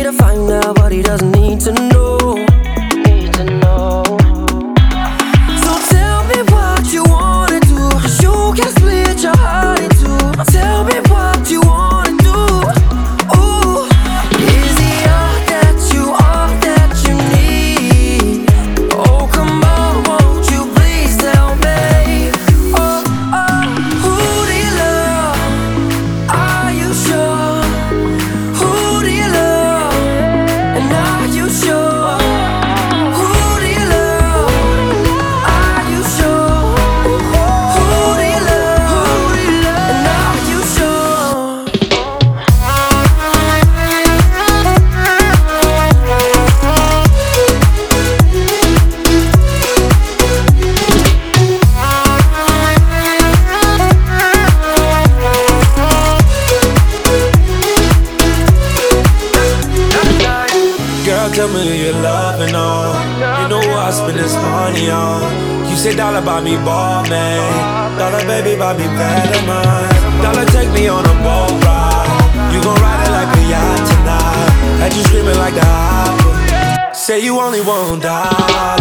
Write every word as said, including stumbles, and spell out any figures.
to find out what he doesn't need to know. Need to know. So tell me what you wanna do, 'cause you can split your heart in two. Tell me what you wanna do. Ooh, is he all that you, all that you need? Oh, come on, won't you please tell me? Oh, oh, who do you love? Are you sure? Who do you love? And are you sure? Who do you love? Are you sure? Who do you love? And are you sure? Girl, tell me who you're loving on. You know what I spend this money on. You say dollar buy me ball, man. Dollar baby buy me better mine. Dollar take me on a boat ride. You gon' ride it like a yacht tonight. Had you screaming like the opera. Say you only want dollar.